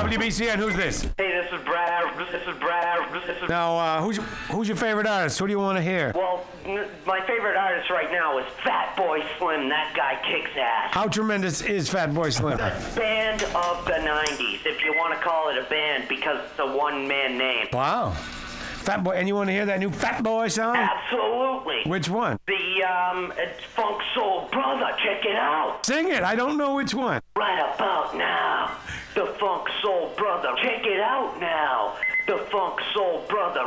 WBCN, who's this? Hey, this is Brad. Now, who's your favorite artist? Who do you want to hear? Well, my favorite artist right now is Fatboy Slim. That guy kicks ass. How tremendous is Fatboy Slim? The band of the 90s, if you want to call it a band, because it's a one-man name. Wow. Fatboy, and you want to hear that new Fatboy song? Absolutely. Which one? It's Funk Soul Brother. Check it out. Sing it. I don't know which one. Right about now, the Funk Soul Brother. Check it out now. The Funk Soul Brother.